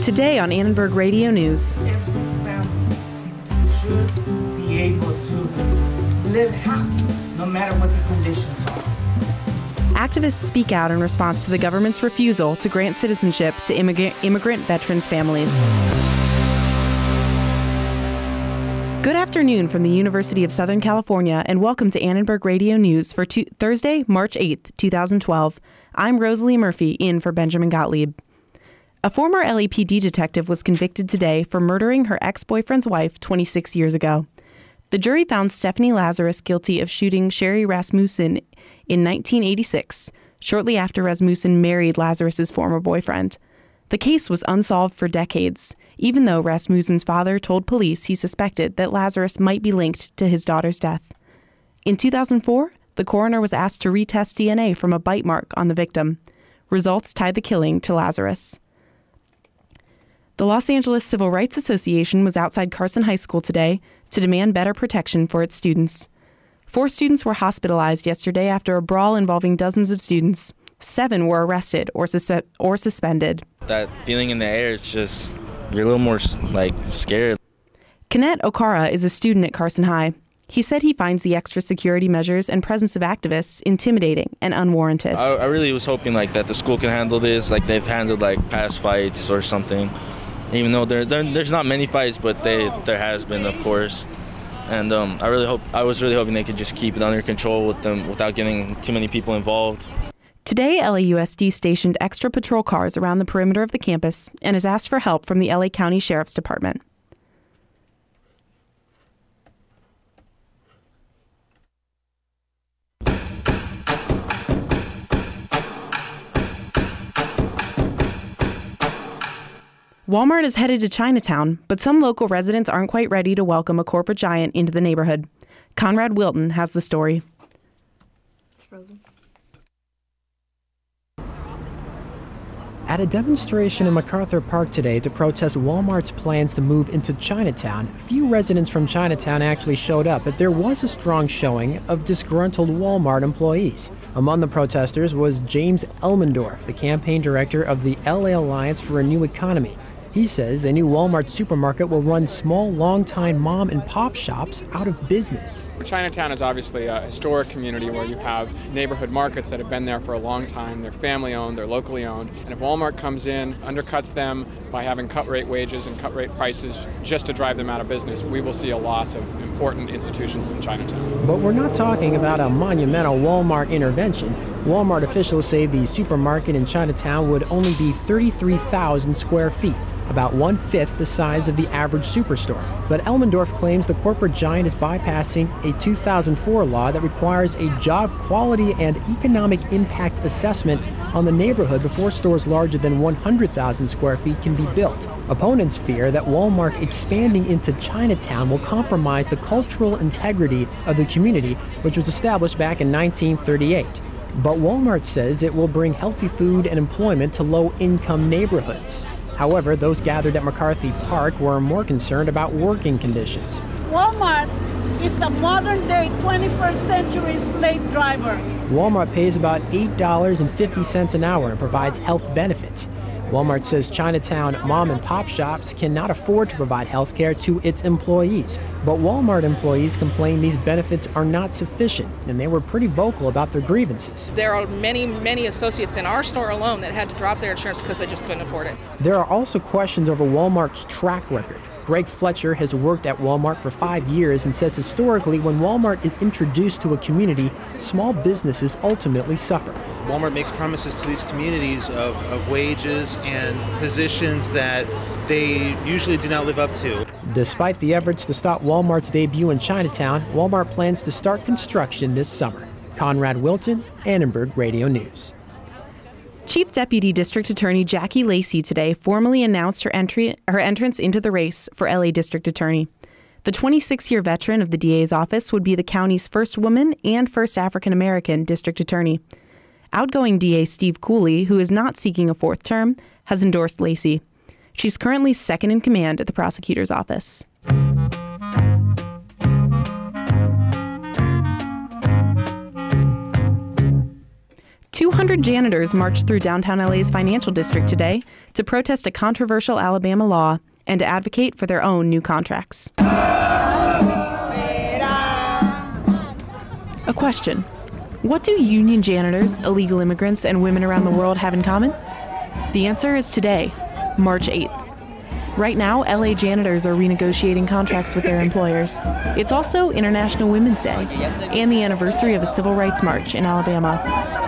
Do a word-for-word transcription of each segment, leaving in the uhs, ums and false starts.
Today on Annenberg Radio News. Every family should be able to live happy no matter what the conditions are. Activists speak out in response to the government's refusal to grant citizenship to immigrant, immigrant veterans' families. Good afternoon from the University of Southern California, and welcome to Annenberg Radio News for two, Thursday, March eighth, twenty twelve. I'm Rosalie Murphy, in for Benjamin Gottlieb. A former L A P D detective was convicted today for murdering her ex-boyfriend's wife twenty-six years ago. The jury found Stephanie Lazarus guilty of shooting Sherry Rasmussen in nineteen eighty-six, shortly after Rasmussen married Lazarus's former boyfriend. The case was unsolved for decades, even though Rasmussen's father told police he suspected that Lazarus might be linked to his daughter's death. In two thousand four, the coroner was asked to retest D N A from a bite mark on the victim. Results tied the killing to Lazarus. The Los Angeles Civil Rights Association was outside Carson High School today to demand better protection for its students. Four students were hospitalized yesterday after a brawl involving dozens of students. Seven were arrested or, sus- or suspended. That feeling in the air is just, you're a little more, like, scared. Kenneth Okara is a student at Carson High. He said he finds the extra security measures and presence of activists intimidating and unwarranted. I, I really was hoping, like, that the school can handle this, like they've handled, like, past fights or something. Even though there, there there's not many fights, but they there has been, of course. And um, I really hope I was really hoping they could just keep it under control with them without getting too many people involved. Today, L A U S D stationed extra patrol cars around the perimeter of the campus and has asked for help from the L A County Sheriff's Department. Walmart is headed to Chinatown, but some local residents aren't quite ready to welcome a corporate giant into the neighborhood. Conrad Wilton has the story. It's frozen. At a demonstration in MacArthur Park today to protest Walmart's plans to move into Chinatown, few residents from Chinatown actually showed up, but there was a strong showing of disgruntled Walmart employees. Among the protesters was James Elmendorf, the campaign director of the L A Alliance for a New Economy. He says a new Walmart supermarket will run small, long-time mom and pop shops out of business. Chinatown is obviously a historic community where you have neighborhood markets that have been there for a long time. They're family-owned, they're locally owned. And if Walmart comes in, undercuts them by having cut-rate wages and cut-rate prices just to drive them out of business, we will see a loss of important institutions in Chinatown. But we're not talking about a monumental Walmart intervention. Walmart officials say the supermarket in Chinatown would only be thirty-three thousand square feet, about one-fifth the size of the average superstore. But Elmendorf claims the corporate giant is bypassing a two thousand four law that requires a job quality and economic impact assessment on the neighborhood before stores larger than one hundred thousand square feet can be built. Opponents fear that Walmart expanding into Chinatown will compromise the cultural integrity of the community, which was established back in nineteen thirty-eight. But Walmart says it will bring healthy food and employment to low-income neighborhoods. However, those gathered at McCarthy Park were more concerned about working conditions. Walmart is the modern-day twenty-first century slave driver. Walmart pays about eight dollars and fifty cents an hour and provides health benefits. Walmart says Chinatown mom and pop shops cannot afford to provide health care to its employees. But Walmart employees complain these benefits are not sufficient, and they were pretty vocal about their grievances. There are many, many associates in our store alone that had to drop their insurance because they just couldn't afford it. There are also questions over Walmart's track record. Greg Fletcher has worked at Walmart for five years and says historically when Walmart is introduced to a community, small businesses ultimately suffer. Walmart makes promises to these communities of, of wages and positions that they usually do not live up to. Despite the efforts to stop Walmart's debut in Chinatown, Walmart plans to start construction this summer. Conrad Wilton, Annenberg Radio News. Chief Deputy District Attorney Jackie Lacey today formally announced her entry, her entrance into the race for L A District Attorney. The twenty-six-year veteran of the D A's office would be the county's first woman and first African-American district attorney. Outgoing D A Steve Cooley, who is not seeking a fourth term, has endorsed Lacey. She's currently second in command at the prosecutor's office. two hundred janitors marched through downtown L A's financial district today to protest a controversial Alabama law and to advocate for their own new contracts. A question. What do union janitors, illegal immigrants, and women around the world have in common? The answer is today, March eighth. Right now, L A janitors are renegotiating contracts with their employers. It's also International Women's Day and the anniversary of a civil rights march in Alabama.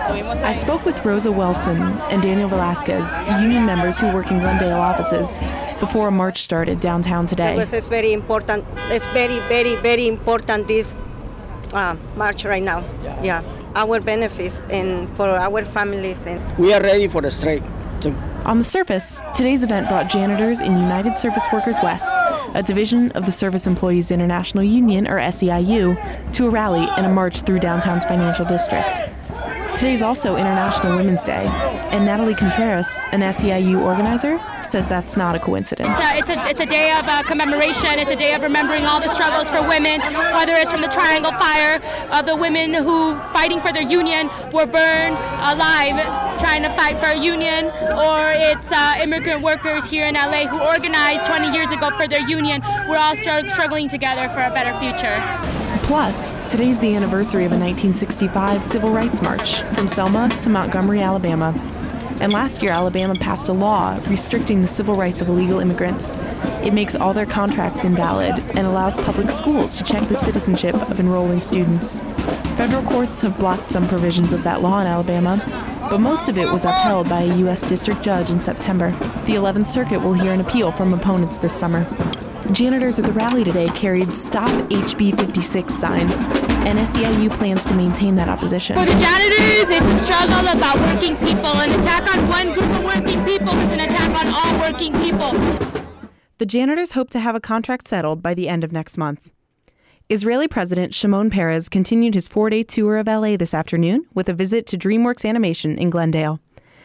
I spoke with Rosa Wilson and Daniel Velasquez, union members who work in Glendale offices, before a march started downtown today. It's very important. It's very, very, very important, this uh, march right now. Yeah. yeah. Our benefits and for our families. And we are ready for the strike. On the surface, today's event brought janitors in United Service Workers West, a division of the Service Employees International Union, or S E I U, to a rally and a march through downtown's financial district. Today's also International Women's Day, and Natalie Contreras, an S E I U organizer, says that's not a coincidence. It's a, it's a, it's a day of uh, commemoration. It's a day of remembering all the struggles for women, whether it's from the Triangle Fire, uh, the women who, fighting for their union, were burned alive trying to fight for a union, or it's uh, immigrant workers here in L A who organized twenty years ago for their union. We're all str- struggling together for a better future. Plus, today's the anniversary of a nineteen sixty-five civil rights march from Selma to Montgomery, Alabama. And last year, Alabama passed a law restricting the civil rights of illegal immigrants. It makes all their contracts invalid and allows public schools to check the citizenship of enrolling students. Federal courts have blocked some provisions of that law in Alabama, but most of it was upheld by a U S district judge in September. The eleventh Circuit will hear an appeal from opponents this summer. Janitors at the rally today carried Stop H B fifty-six signs, and S E I U plans to maintain that opposition. For the janitors, it's a struggle about working people. An attack on one group of working people is an attack on all working people. The janitors hope to have a contract settled by the end of next month. Israeli President Shimon Peres continued his four-day tour of L A this afternoon with a visit to DreamWorks Animation in Glendale.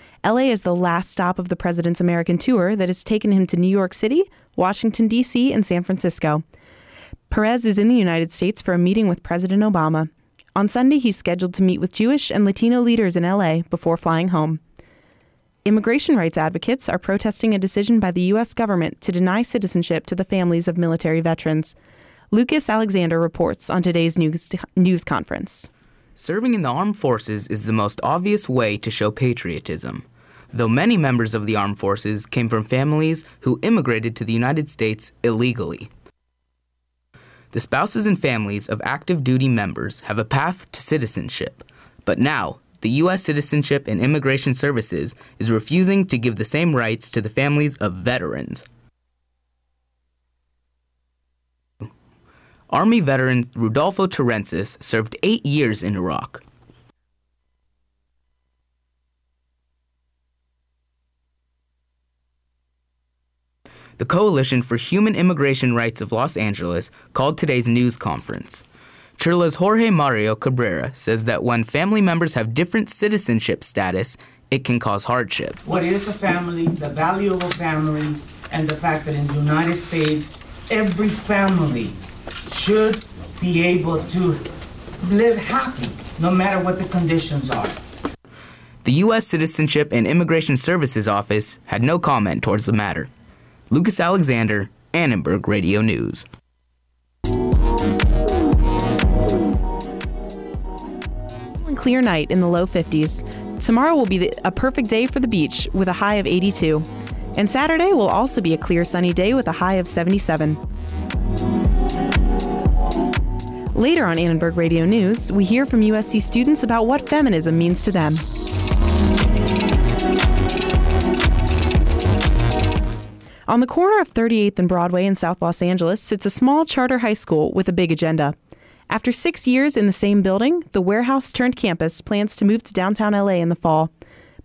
L A is the last stop of the president's American tour that has taken him to New York City, Washington, D C, and San Francisco. Perez is in the United States for a meeting with President Obama. On Sunday, he's scheduled to meet with Jewish and Latino leaders in L A before flying home. Immigration rights advocates are protesting a decision by the U S government to deny citizenship to the families of military veterans. Lucas Alexander reports on today's news, news conference. Serving in the armed forces is the most obvious way to show patriotism. Though many members of the armed forces came from families who immigrated to the United States illegally. The spouses and families of active duty members have a path to citizenship, but now the U S Citizenship and Immigration Services is refusing to give the same rights to the families of veterans. Army veteran Rudolfo Terensis served eight years in Iraq. The Coalition for Human Immigration Rights of Los Angeles called today's news conference. Chirla's Jorge Mario Cabrera says that when family members have different citizenship status, it can cause hardship. What is a family, the value of a family, and the fact that in the United States, every family should be able to live happy, no matter what the conditions are. The U S Citizenship and Immigration Services Office had no comment towards the matter. Lucas Alexander, Annenberg Radio News. Clear night in the low fifties. Tomorrow will be the, a perfect day for the beach with a high of eighty-two. And Saturday will also be a clear sunny day with a high of seventy-seven. Later on Annenberg Radio News, we hear from U S C students about what feminism means to them. On the corner of thirty-eighth and Broadway in South Los Angeles sits a small charter high school with a big agenda. After six years in the same building, the warehouse-turned-campus plans to move to downtown L A in the fall.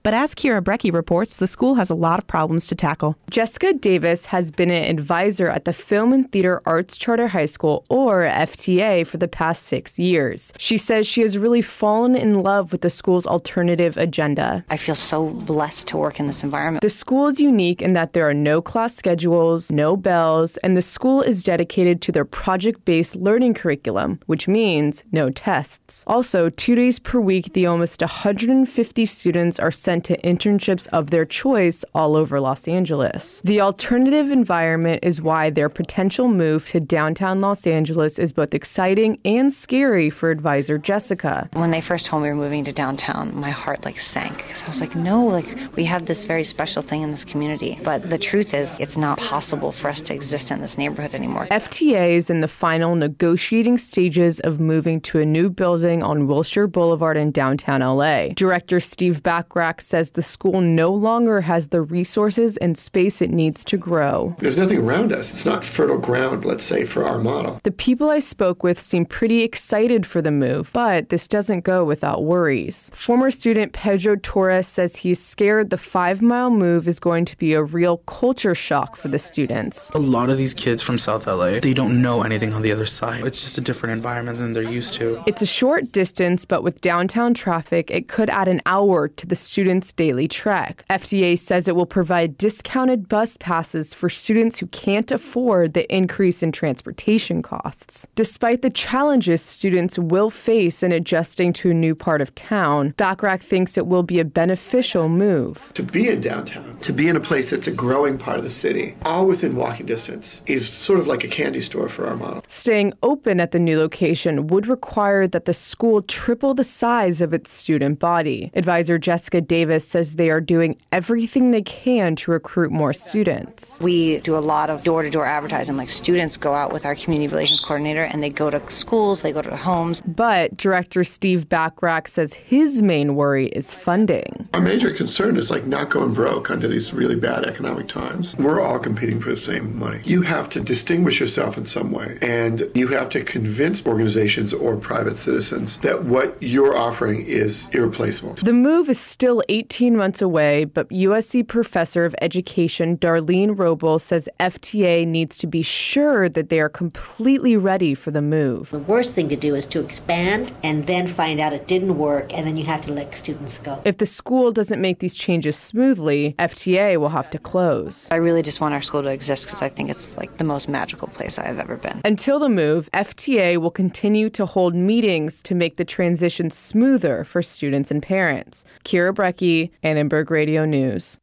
But as Kira Brecky reports, the school has a lot of problems to tackle. Jessica Davis has been an advisor at the Film and Theater Arts Charter High School, or F T A, for the past six years. She says she has really fallen in love with the school's alternative agenda. I feel so blessed to work in this environment. The school is unique in that there are no class schedules, no bells, and the school is dedicated to their project-based learning curriculum, which means no tests. Also, two days per week, the almost one hundred fifty students are sent to internships of their choice all over Los Angeles. The alternative environment is why their potential move to downtown Los Angeles is both exciting and scary for advisor Jessica. When they first told me we were moving to downtown, my heart like sank because I was like, no, like we have this very special thing in this community. But the truth is, it's not possible for us to exist in this neighborhood anymore. F T A is in the final negotiating stages of moving to a new building on Wilshire Boulevard in downtown L A. Director Steve Bachrach says the school no longer has the resources and space it needs to grow. There's nothing around us. It's not fertile ground, let's say, for our model. The people I spoke with seem pretty excited for the move, but this doesn't go without worries. Former student Pedro Torres says he's scared the five-mile move is going to be a real culture shock for the students. A lot of these kids from South L A, they don't know anything on the other side. It's just a different environment than they're used to. It's a short distance, but with downtown traffic, it could add an hour to the students' daily trek. F T A says it will provide discounted bus passes for students who can't afford the increase in transportation costs. Despite the challenges students will face in adjusting to a new part of town, Bachrach thinks it will be a beneficial move. To be in downtown, to be in a place that's a growing part of the city, all within walking distance, is sort of like a candy store for our model. Staying open at the new location would require that the school triple the size of its student body. Advisor Jessica Davis says they are doing everything they can to recruit more students. We do a lot of door-to-door advertising. Like students go out with our community relations coordinator and they go to schools, they go to homes. But Director Steve Bachrach says his main worry is funding. Our major concern is like not going broke under these really bad economic times. We're all competing for the same money. You have to distinguish yourself in some way, and you have to convince organizations or private citizens that what you're offering is irreplaceable. The move is still eighteen months away, but U S C Professor of Education Darlene Roble says F T A needs to be sure that they are completely ready for the move. The worst thing to do is to expand and then find out it didn't work, and then you have to let students go. If the school doesn't make these changes smoothly, F T A will have to close. I really just want our school to exist because I think it's like the most magical place I've ever been. Until the move, F T A will continue to hold meetings to make the transition smoother for students and parents. Kira Brecky, Annenberg Radio News.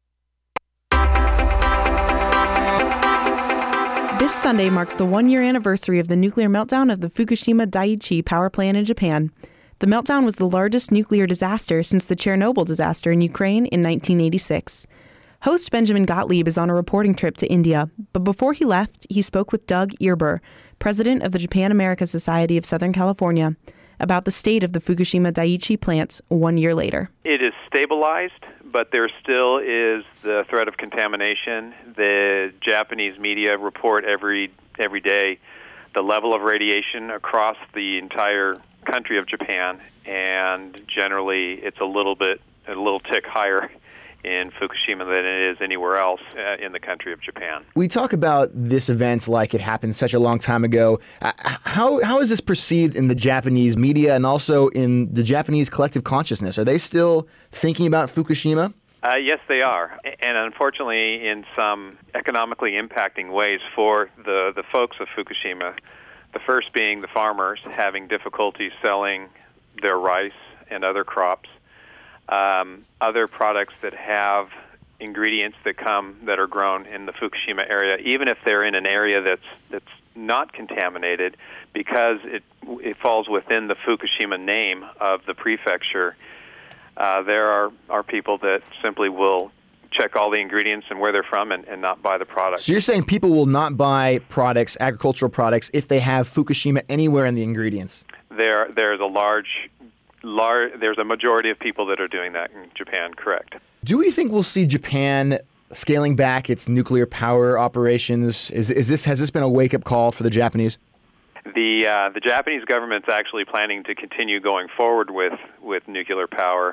This Sunday marks the one-year anniversary of the nuclear meltdown of the Fukushima Daiichi power plant in Japan. The meltdown was the largest nuclear disaster since the Chernobyl disaster in Ukraine in nineteen eighty-six. Host Benjamin Gottlieb is on a reporting trip to India, but before he left, he spoke with Doug Earber, president of the Japan America Society of Southern California, about the state of the Fukushima Daiichi plants one year later. It is stabilized, but there still is the threat of contamination. The Japanese media report every every day the level of radiation across the entire country of Japan, and generally it's a little bit a little tick higher in Fukushima than it is anywhere else uh, in the country of Japan. We talk about this event like it happened such a long time ago. Uh, how how is this perceived in the Japanese media and also in the Japanese collective consciousness? Are they still thinking about Fukushima? Uh, yes, they are, and unfortunately in some economically impacting ways for the, the folks of Fukushima. The first being the farmers having difficulty selling their rice and other crops. Um, other products that have ingredients that come that are grown in the Fukushima area, even if they're in an area that's that's not contaminated, because it it falls within the Fukushima name of the prefecture. Uh, there are, are people that simply will check all the ingredients and where they're from and, and not buy the product. So you're saying people will not buy products, agricultural products, if they have Fukushima anywhere in the ingredients? There, there's a large. Large, there's a majority of people that are doing that in Japan, correct. Do we think we'll see Japan scaling back its nuclear power operations? Is, is this has this been a wake-up call for the Japanese? The uh, the Japanese government's actually planning to continue going forward with, with nuclear power,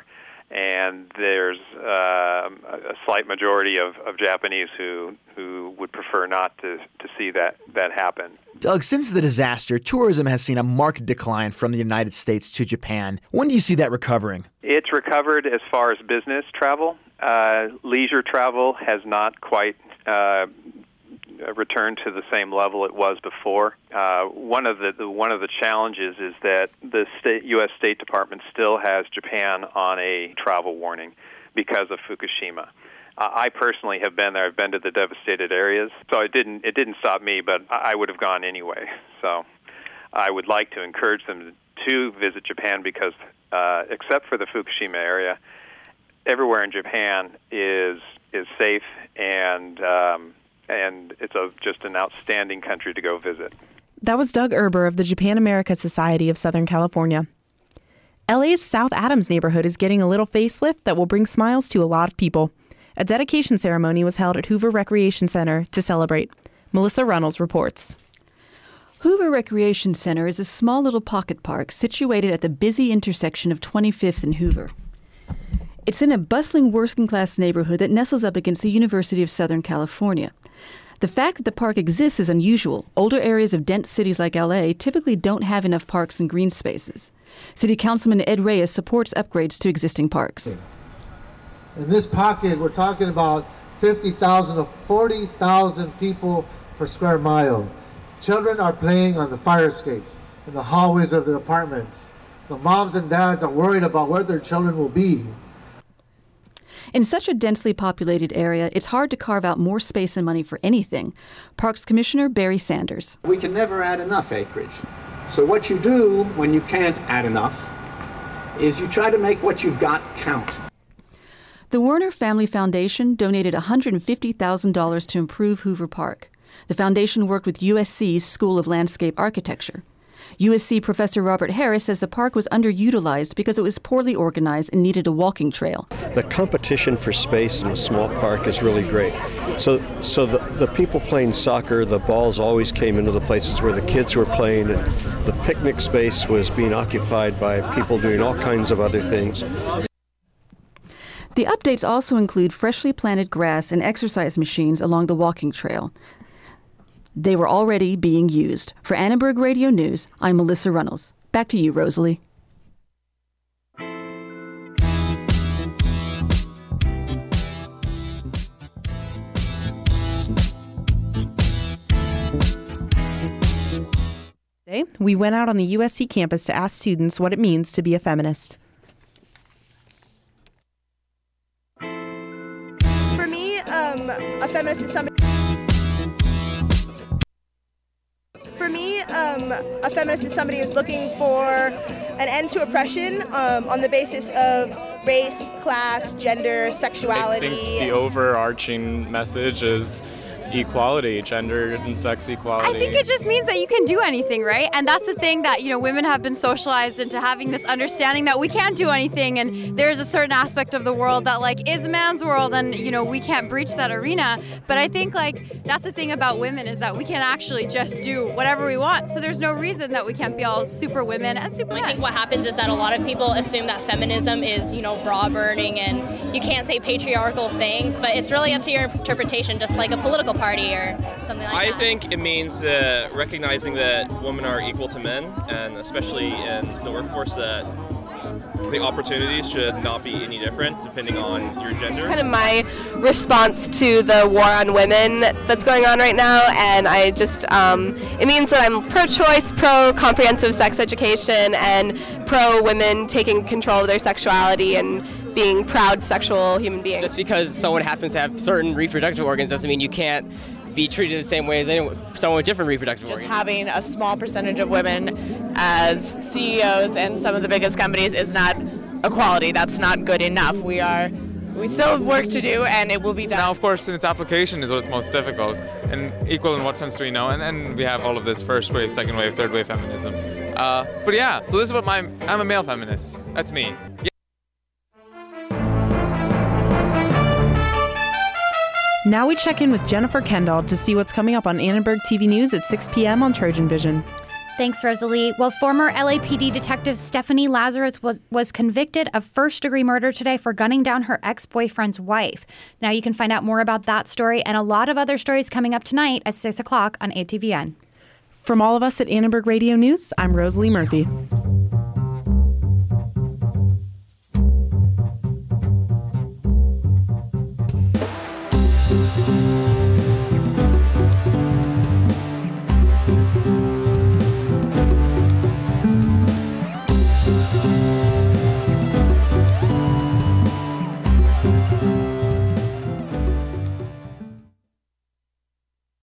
and there's uh, a slight majority of, of Japanese who who would prefer not to, to see that, that happen. Doug, since the disaster, tourism has seen a marked decline from the United States to Japan. When do you see that recovering? It's recovered as far as business travel. Uh, leisure travel has not quite uh, returned to the same level it was before. Uh, one of the, the one of the challenges is that the state, U S State Department still has Japan on a travel warning because of Fukushima. Uh, I personally have been there. I've been to the devastated areas, so it didn't it didn't stop me, but I would have gone anyway. So I would like to encourage them to visit Japan because, uh, except for the Fukushima area, everywhere in Japan is is safe and um, and it's a, just an outstanding country to go visit. That was Doug Erber of the Japan America Society of Southern California. L A's South Adams neighborhood is getting a little facelift that will bring smiles to a lot of people. A dedication ceremony was held at Hoover Recreation Center to celebrate. Melissa Runnels reports. Hoover Recreation Center is a small little pocket park situated at the busy intersection of twenty-fifth and Hoover. It's in a bustling working-class neighborhood that nestles up against the University of Southern California. The fact that the park exists is unusual. Older areas of dense cities like L A typically don't have enough parks and green spaces. City Councilman Ed Reyes supports upgrades to existing parks. In this pocket, we're talking about fifty thousand to forty thousand people per square mile. Children are playing on the fire escapes, in the hallways of their apartments. The moms and dads are worried about where their children will be. In such a densely populated area, it's hard to carve out more space and money for anything. Parks Commissioner Barry Sanders. We can never add enough acreage. So what you do when you can't add enough is you try to make what you've got count. The Werner Family Foundation donated one hundred fifty thousand dollars to improve Hoover Park. The foundation worked with U S C's School of Landscape Architecture. U S C Professor Robert Harris says the park was underutilized because it was poorly organized and needed a walking trail. The competition for space in a small park is really great. So so the, the people playing soccer, the balls always came into the places where the kids were playing, and the picnic space was being occupied by people doing all kinds of other things. The updates also include freshly planted grass and exercise machines along the walking trail. They were already being used. For Annenberg Radio News, I'm Melissa Runnels. Back to you, Rosalie. Today, we went out on the U S C campus to ask students what it means to be a feminist. For me, um, a feminist is somebody... For me, um, a feminist is somebody who's looking for an end to oppression um, on the basis of race, class, gender, sexuality. I think the overarching message is equality, gender and sex equality. I think it just means that you can do anything, right? And that's the thing that, you know, women have been socialized into having this understanding that we can't do anything, and there's a certain aspect of the world that, like, is a man's world, and, you know, we can't breach that arena. But I think, like, that's the thing about women is that we can actually just do whatever we want. So there's no reason that we can't be all super women and super men. I think what happens is that a lot of people assume that feminism is, you know, bra burning and you can't say patriarchal things, but it's really up to your interpretation, just like a political party or something like I that. I think it means uh, recognizing that women are equal to men, and especially in the workforce, that the opportunities should not be any different depending on your gender. It's kind of my response to the war on women that's going on right now, and I just, um, it means that I'm pro-choice, pro-comprehensive sex education, and pro-women taking control of their sexuality and being proud sexual human beings. Just because someone happens to have certain reproductive organs doesn't mean you can't be treated the same way as anyone, someone with different reproductive Just organs. having a small percentage of women as C E Os in some of the biggest companies is not equality. That's not good enough. We are, we still have work to do, and it will be done. Now, of course, in its application is what's most difficult. And equal in what sense do we know? And then we have all of this first wave, second wave, third wave feminism. Uh, but yeah, so this is what my, I'm a male feminist. That's me. Yeah. Now we check in with Jennifer Kendall to see what's coming up on Annenberg T V News at six p.m. on Trojan Vision. Thanks, Rosalie. Well, former L A P D detective Stephanie Lazarus was, was convicted of first-degree murder today for gunning down her ex-boyfriend's wife. Now you can find out more about that story and a lot of other stories coming up tonight at six o'clock on A T V N. From all of us at Annenberg Radio News, I'm Rosalie Murphy.